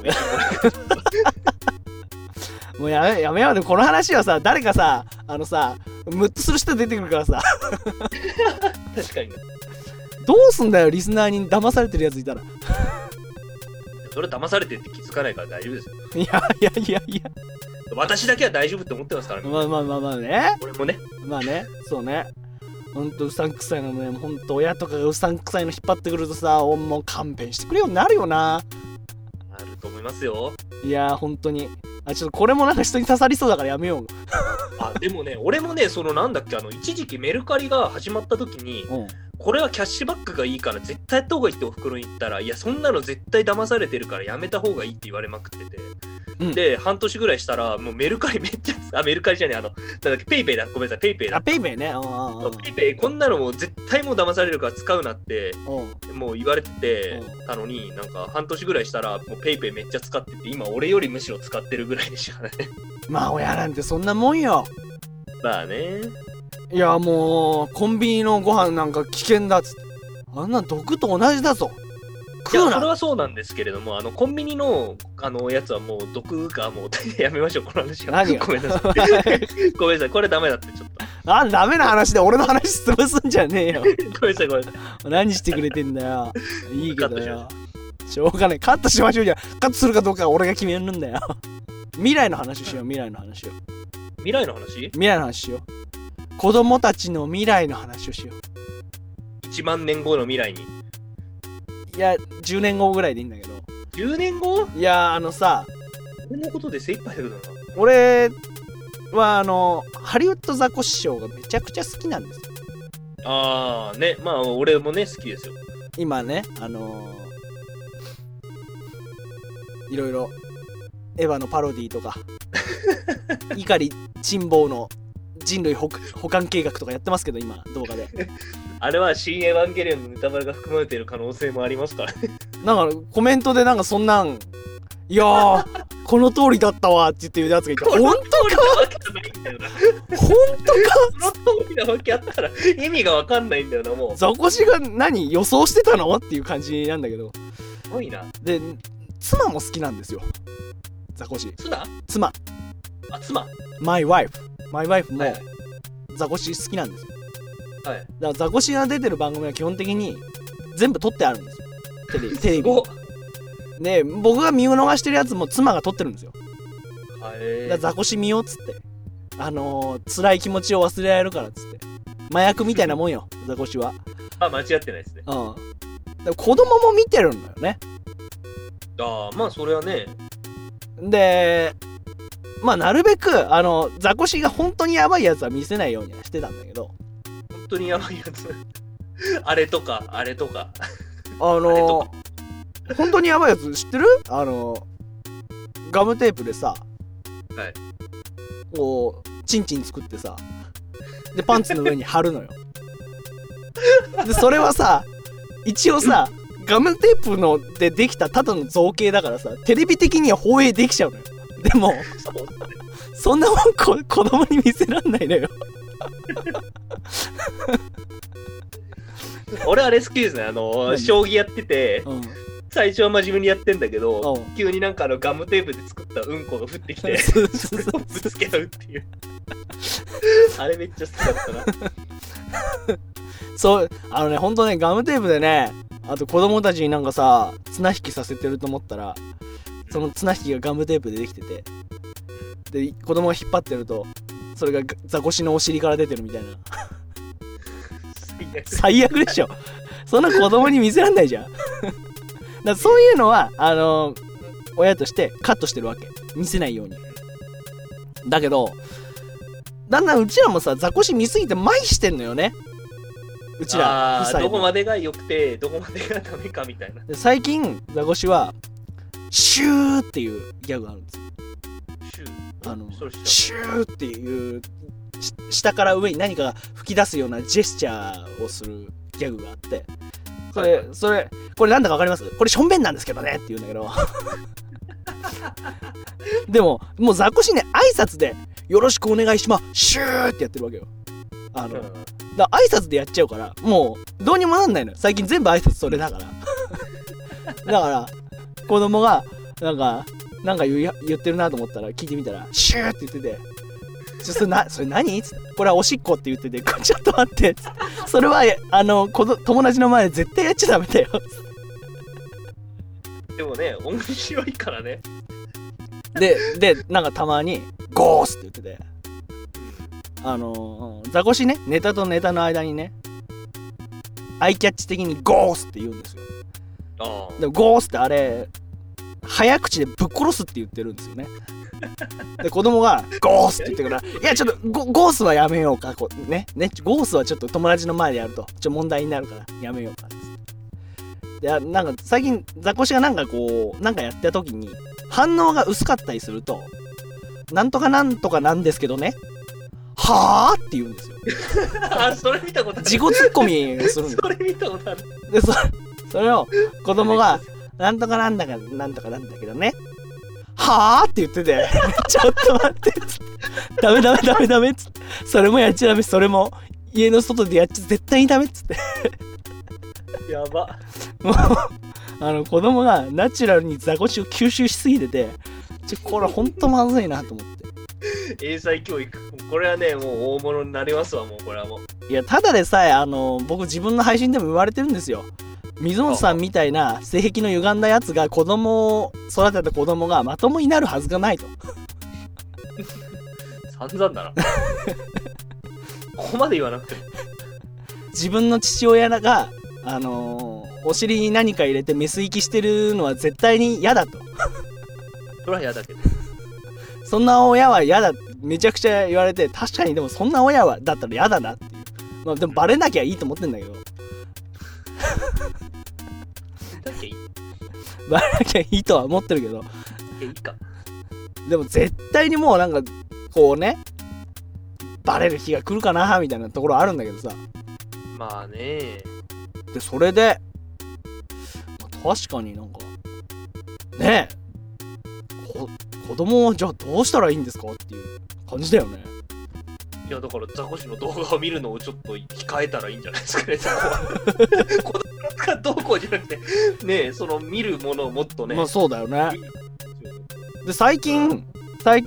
もうやめようで、この話はさ、誰かさムッとする人出てくるからさ確かに。 どうすんだよ、リスナーに騙されてるやついたら。 それ騙されてって気づかないから大丈夫ですよ。 いや私だけは大丈夫って思ってますからね。 まあね。 俺もね。 まあね、そうね。ほんとうさんくさいのね、ほんと親とかがうさんくさいの引っ張ってくるとさ、もう勘弁してくれようになるよな。 あると思いますよ。 いやほんとに。ちょっとこれもなんか人に刺さりそうだからやめよう。 でもね、俺もね、なんだっけ、一時期メルカリが始まった時に、これはキャッシュバックがいいから絶対やった方がいいってお袋に言ったら、いやそんなの絶対騙されてるからやめた方がいいって言われまくってて、で半年ぐらいしたらもうメルカリめっちゃメルカリじゃねえ、なんだっけ、ペイペイだ、ごめんなさい、ペイペイだ。 ペイペイね。 ペイペイこんなのもう絶対もう騙されるから使うなってもう言われててたのに、なんか半年ぐらいしたらもうペイペイめっちゃ使ってて、今俺よりむしろ使ってるぐらいでしたからね。 まあ親なんてそんなもんよ。 まあね。 いやもうコンビニのご飯なんか危険だっつって、あんな毒と同じだぞ。 いや、それはそうなんですけれども、コンビニのやつはもう毒がもうやめましょう、この話は。 何が？ ごめんなさい。ごめんなさい、これダメだってちょっと。 ダメな話で俺の話潰すんじゃねえよ。 ごめんなさい。 何してくれてんだよ。いいけどよ。しょうがない。カットしましょうじゃん。カットするかどうかは俺が決めるんだよ。未来の話しよう。 未来の話しよう。 子供たちの未来の話をしよう。1万年後の未来に。 いや、10年後ぐらいでいいんだけど。 10年後？ いや、 俺のことで精一杯だけどな。 俺はハリウッドザコシショウがめちゃくちゃ好きなんですよ。 ああね、まあ俺もね好きですよ。 今ねいろいろエヴァのパロディとか碇珍宝の人類保管計画とかやってますけど、今動画であれは新エヴァンゲリオンのネタバレが含まれている可能性もありますからなんかコメントでなんかそんなんいやーこの通りだったわって言ってるやつがいて、本当か本当かその通りなわけあったら意味がわかんないんだよな。もうザコシが何予想してたのっていう感じなんだけど、 すごいな。 で妻も好きなんですよ、ザコシ。妻マイワイフもザコシ好きなんですよ。 はい。 だからザコシが出てる番組は基本的に全部撮ってあるんですよ、テレビで。僕が見逃してるやつも妻が撮ってるんですよ。だからザコシ見ようっつって、辛い気持ちを忘れられるからっつって、麻薬みたいなもんよザコシは。 間違ってないですね。 だから子供も見てるんだよね。 まあそれはね。 でまあなるべくザコシが本当にヤバいやつは見せないようにはしてたんだけど。 本当にヤバいやつあれとか本当にヤバいやつ知ってる？ガムテープでさ、こうチンチン作ってさ、でパンツの上に貼るのよでそれはさ、一応さガムテープのでできたただの造形だからさ、テレビ的には放映できちゃうのよ。でもそんなもん子供に見せらんないのよ俺あれ好きですね。将棋やってて、最初は真面目にやってんだけど、急になんかガムテープで作ったうんこが降ってきてそれをぶつけ合うっていうあれめっちゃ好きだったなそうほんとね、ガムテープでね、あと子供たちになんかさ綱引きさせてると思ったら、その綱引きがガムテープでできてて、で子供が引っ張ってるとそれがザコシのお尻から出てるみたいな最悪でしょそんな子供に見せらんないじゃんだからそういうのは親としてカットしてるわけ、見せないように。だけどだんだんうちらもさザコシ見すぎて麻痺してんのよね、うちら夫妻。 どこまでが良くてどこまでがダメかみたいな。 で最近ザコシはシューっていうギャグがあるんですよ。シューっていう下から上に何かが吹き出すようなジェスチャーをするギャグがあって、これなんだかわかります？これしょんべんなんですけどねって言うんだけどでももうザコシね、挨拶でよろしくお願いしますシューってやってるわけよ。だから挨拶でやっちゃうからもうどうにもなんないのよ、最近全部挨拶それだからだから子供がなんか言ってるなと思ったら聞いてみたらシューって言ってて、それ何？っつって、これはおしっこって言ってて、ちょっと待ってっつって、それは友達の前で絶対やっちゃダメだよっつって。 でもね面白いからね。 でなんかたまにゴースって言ってて、ザコシね、ネタとネタの間にねアイキャッチ的にゴースって言うんですよ。でゴースってあれ早口でぶっ殺すって言ってるんですよね。で子供がゴースって言ってから、いやちょっとゴースはやめようか、ゴースはちょっと友達の前でやると問題になるからやめようかっつって。でなんか最近ザコシがなんかやった時に反応が薄かったりすると、なんとかなんとかなんですけどね、はぁって言うんですよそれ見たことある。 自己ツッコミをするんですそれ見たことある。 でそれを子供がなんとかなんだかなんとかなんだけどね、はぁって言っててちょっと待ってっつって、ダメっつって、それもやっちゃダメ、それも家の外でやっちゃ絶対にダメっつってやば。 もう子供がナチュラルにザコシを吸収しすぎてて、これほんとまずいなと思って。 英才教育、これはねもう大物になりますわ。もうこれはもういや、ただでさえ僕自分の配信でも言われてるんですよ。水本さんみたいな性癖の歪んだやつが子供を育てた子供がまともになるはずがないと散々だなここまで言わなくても。 自分の父親がお尻に何か入れてメス息してるのは絶対に嫌だとそれは嫌だけど、 そんな親は嫌だってめちゃくちゃ言われて、確かにでもそんな親はだったら嫌だなっていう。まあでもバレなきゃいいと思ってんだけど。バレなきゃいいとは思ってるけど。 いいか。 でも絶対にもうなんかこうね、バレる日が来るかなみたいなところあるんだけどさ。 まあね。 でそれで、確かになんかねえ、子供はじゃあどうしたらいいんですかっていう感じだよね。 いやだからザコシの動画を見るのをちょっと控えたらいいんじゃないですかね、そこは。子供がどうこうじゃなくてねえ、その見るものをもっとね。 まあそうだよね。で最近子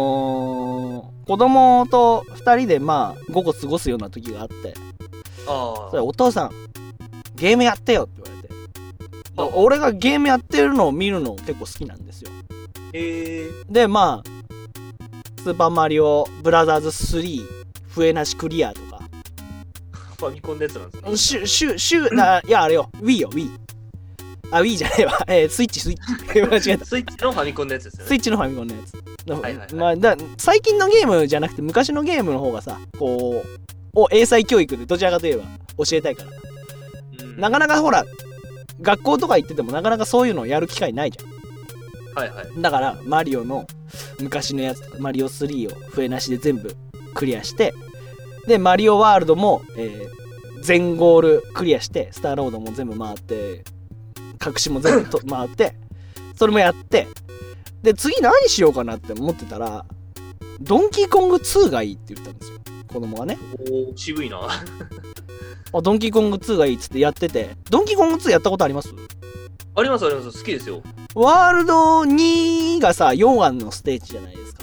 供と2人でまあ午後過ごすような時があって、それお父さんゲームやってよって言われて、俺がゲームやってるのを見るの結構好きなんですよ。でまあスーパーマリオブラザーズ3笛なしクリアとか、 ファミコンのやつなんですね。 いやあれよ Wii よ Wii。あ、Wii じゃないわ。スイッチ。間違えた。 スイッチのファミコンのやつですよね。 スイッチのファミコンのやつ。 はい。 まあ、最近のゲームじゃなくて昔のゲームの方がさ、こう、英才教育でどちらかといえば教えたいから。なかなかほら、学校とか行っててもなかなかそういうのをやる機会ないじゃん。だから、マリオの昔のやつ、マリオ3を笛なしで全部クリアして、で、マリオワールドも、全ゴールクリアして、スターロードも全部回って、隠しも全部回ってそれもやって、で次何しようかなって思ってたらドンキーコング2がいいって言ったんですよ、子供がね。 お渋いな。 ドンキーコング2がいいっつってやってて。ドンキーコング2やったことあります？ あります。好きですよ。 ワールド2がさ溶岩のステージじゃないですか。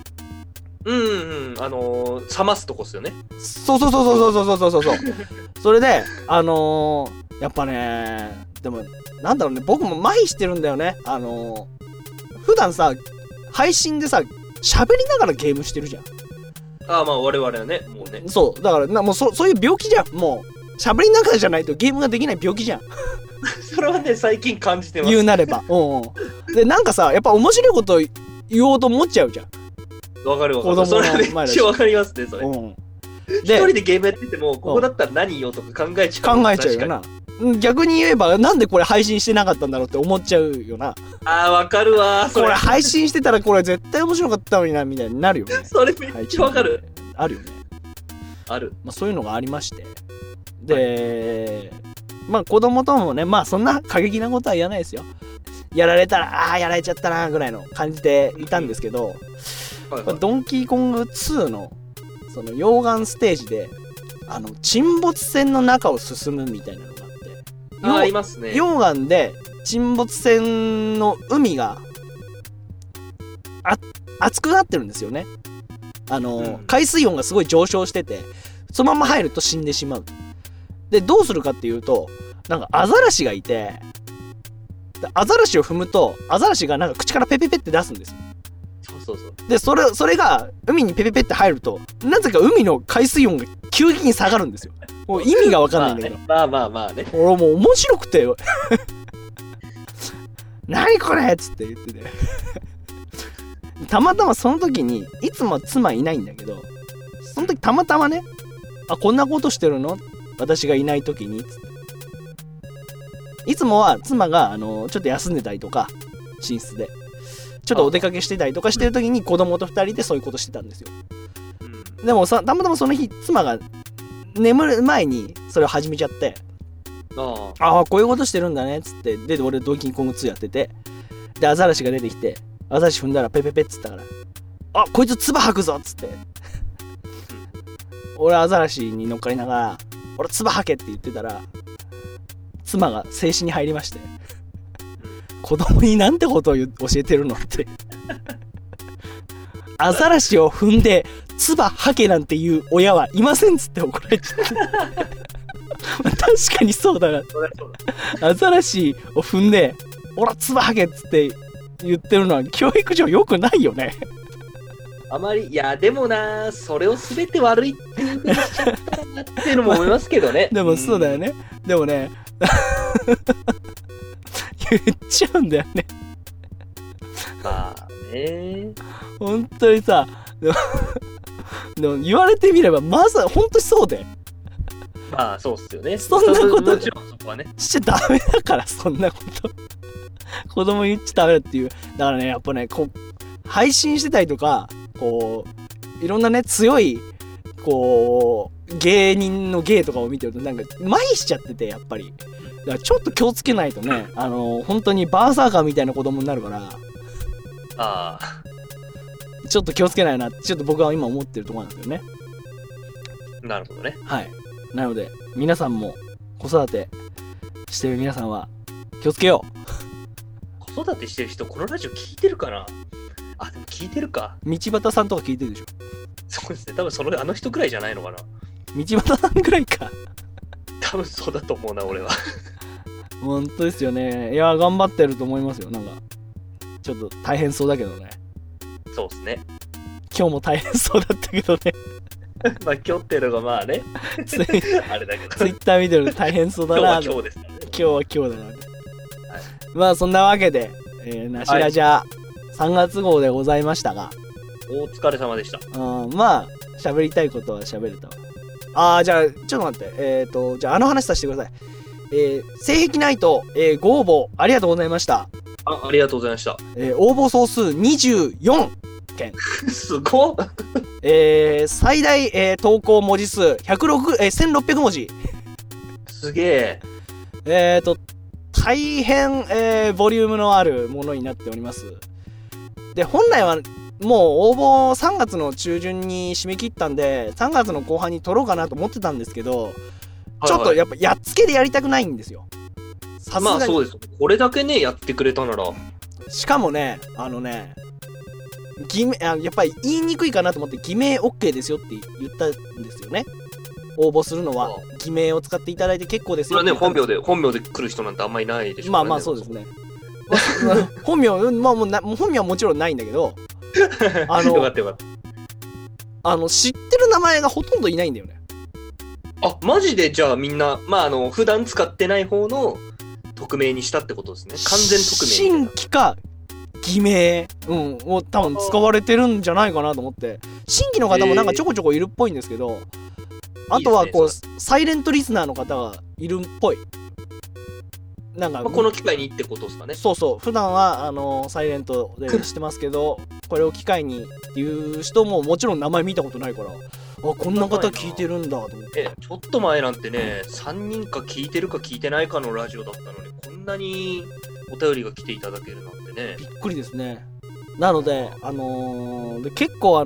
冷ますとこっすよね。 そうそれでやっぱね、でもなんだろうね、僕も麻痺してるんだよね。普段さ配信でさ喋りながらゲームしてるじゃん。 まあ我々はね、もうね。 そうだからもうそういう病気じゃん。もう喋りながらじゃないとゲームができない病気じゃん。 それはね最近感じてます。 言うなれば。でなんかさやっぱ面白いこと言おうと思っちゃうじゃん。 わかる。それはめっちゃわかりますね、それ。一人でゲームやっててもここだったら何言おうとか考えちゃうよな。 逆に言えばなんでこれ配信してなかったんだろうって思っちゃうよな。 わかるわ。 これ配信してたらこれ絶対面白かったのになみたいになるよね。 それめっちゃわかる。 あるよね。 ある。 まあそういうのがありまして、で、まあ子供ともね、まあそんな過激なことは言わないですよ。やられたらやられちゃったなぐらいの感じでいたんですけど、ドンキーコング2のその溶岩ステージで沈没船の中を進むみたいなのがあって、 ありますね。 溶岩で沈没船の海が熱くなってるんですよね。海水温がすごい上昇してて、そのまま入ると死んでしまう。でどうするかっていうと、なんかアザラシがいて、アザラシを踏むとアザラシがなんか口からペペペって出すんですよ。 そうでそれが海にペペペって入ると、なぜか海の海水温が急激に下がるんですよ。もう意味が分かんないんだけど。 まあね。 俺もう面白くて何これっつって言っててたまたまその時に、いつも妻いないんだけど、その時たまたまね、こんなことしてるの私がいない時につって。いつもは妻がちょっと休んでたりとか、寝室でちょっとお出かけしてたりとかしてる時に子供と2人でそういうことしてたんですよ。でもたまたまその日妻が眠る前にそれを始めちゃって、こういうことしてるんだねっつって、で俺ドンキーコング2やってて、でアザラシが出てきて、アザラシ踏んだらペペペっつったから、こいつ唾吐くぞっつって俺アザラシに乗っかりながら、俺唾吐けって言ってたら、妻が静止に入りまして、子供になんてことを教えてるのってアザラシを踏んで唾吐けなんていう親はいませんっつって怒られちゃって確かにそうだな。アザラシを踏んでおら唾吐けっつって言ってるのは教育上良くないよね。 あまり、いやでもな、それを全て悪いっていうふうにしちゃったらなっていうのも思いますけどね。 でもそうだよね。でもね言っちゃうんだよね。 まあね。 本当にさ、 でも言われてみればまずは本当にそうで、 まあそうっすよね。 そんなこともちろんそこはねしちゃダメだから、そんなこと子供言っちゃダメだっていう。だからね、やっぱね、こう配信してたりとか、こういろんなね強いこう芸人の芸とかを見てるとなんか麻痺しちゃってて、やっぱりだからちょっと気をつけないとね、本当にバーサーカーみたいな子供になるから、 あちょっと気をつけないなってちょっと僕は今思ってるところなんですよね。 なるほどね。 はい。なので皆さんも子育てしてる皆さんは気をつけよ子育てしてる人このラジオ聞いてるかな。あ、でも聞いてるか。 う。道端さんとか聞いてるでしょ。 そうですね。多分あの人くらいじゃないのかな。 道端さんぐらいか。 多分そうだと思うな、俺は。 本当ですよね。いや頑張ってると思いますよ。なんかちょっと大変そうだけどね。 そうですね。 今日も大変そうだったけどね。 まあ今日っていうのがまあねあれだけど、 ツイッター見てると大変そうだな。 今日は今日ですね。 今日は今日だな、はい、まあそんなわけで、なしラジャ3月号でございましたが、 お疲れ様でした。 まあ喋りたいことは喋れたわ。じゃあちょっと待って、じゃあ話させてください。性癖ナイト、ご応募ありがとうございました。 ありがとうございました。 応募総数24件すごっ。 最大、投稿文字数1600文字。 すげえ。大変、ボリュームのあるものになっております。で、本来はもう応募3月の中旬に締め切ったんで、3月の後半に取ろうかなと思ってたんですけど、ちょっとやっぱやっつけでやりたくないんですよ。さすがに。 まあそうです。これだけねやってくれたなら。 しかもね、やっぱり言いにくいかなと思って偽名 OK ですよって言ったんですよね。応募するのは偽名を使っていただいて結構ですよ。 それはね、本名で来る人なんてあんまりないでしょうね。 まあまあそうですね。本名、まあもう本名はもちろんないんだけど、 よかったよかった。 知ってる名前がほとんどいないんだよね。 あ、マジで。じゃあみんな普段使ってない方の匿名にしたってことですね。完全匿名。 新規か偽名、を多分使われてるんじゃないかなと思って。新規の方もなんかちょこちょこいるっぽいんですけど、あとはこうサイレントリスナーの方がいるっぽい。なんか、 この機会にってことですかね。 そうそう。普段はサイレントでしてますけどこれを機会にっていう人ももちろん名前見たことないから、こんな方聞いてるんだと思って。 ちょっと前なんてね、3人か聞いてるか聞いてないかのラジオだったのに、こんなにお便りが来ていただけるなんてね。 びっくりですね。なのでで結構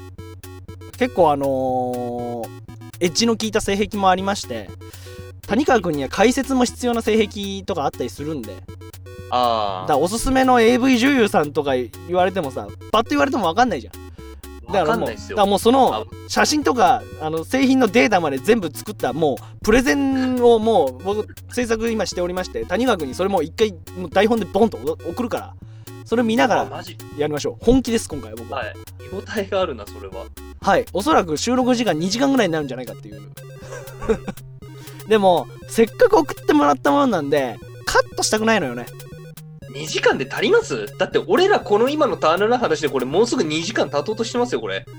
エッジの効いた性癖もありまして、谷川君には解説も必要な性癖とかあったりするんで、だからおすすめの AV 女優さんとか言われてもさ、パッと言われても分かんないじゃん。だからもうその写真とか製品のデータまで全部作ったもうプレゼンをもう僕制作今しておりまして、谷川君にそれも一回もう台本でボンと送るから、それ見ながらやりましょう。本気です今回僕は。 見応えがあるなそれは。 はい、おそらく収録時間2時間ぐらいになるんじゃないかっていうでもせっかく送ってもらったものなんでカットしたくないのよね。 2時間で足ります？だって俺らこの今のターナの話でこれもうすぐ2時間経とうとしてますよこれ。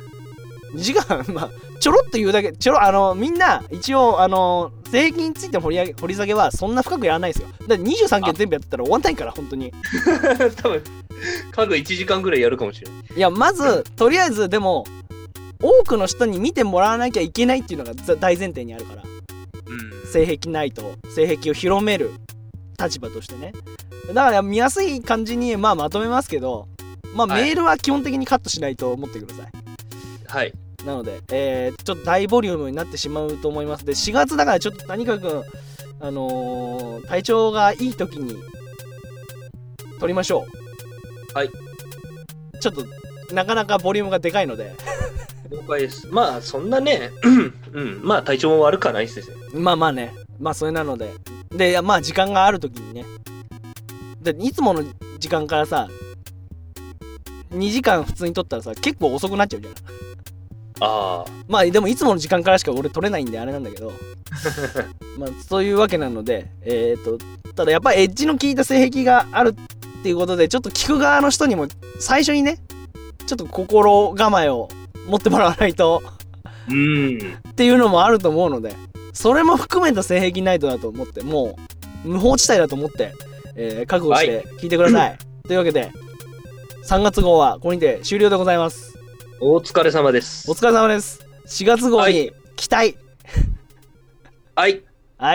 2時間まあちょろっと言うだけ、みんな一応税金についての掘り下げはそんな深くやらないですよ。だって23件全部やってたら終わんないから本当に多分家具1時間ぐらいやるかもしれない。 いやまずとりあえずでも多くの人に見てもらわなきゃいけないっていうのが大前提にあるから、性癖ないと性癖を広める立場としてね。だから見やすい感じにまとめますけど、メールは基本的にカットしないと思ってください。はい。なので、ちょっと大ボリュームになってしまうと思います。で、4月だからちょっと谷川くん、体調がいい時に撮りましょう。はい。ちょっとなかなかボリュームがでかいので。 了解です。まあそんなね、まあ体調も悪くはないですね。 まあね、それなので、時間がある時にね。でいつもの時間からさ、2時間普通に撮ったらさ結構遅くなっちゃうじゃん。でもいつもの時間からしか俺撮れないんであれなんだけどそういうわけなので、ただやっぱりエッジの効いた性癖があるっていうことで、ちょっと聞く側の人にも最初にねちょっと心構えを持ってもらわないとっていうのもあると思うので、それも含めた性癖ナイトだと思って、もう無法地帯だと思って、覚悟して聞いてください、というわけで3月号はこれにて終了でございます。 お疲れ様です。 お疲れ様です。4月号に期待。 はい。 はい。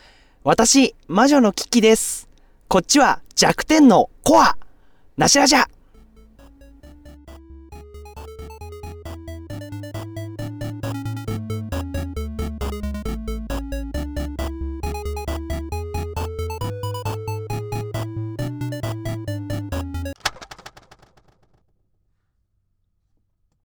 私、魔女のキキです。こっちは弱点のコア。なしラジャ。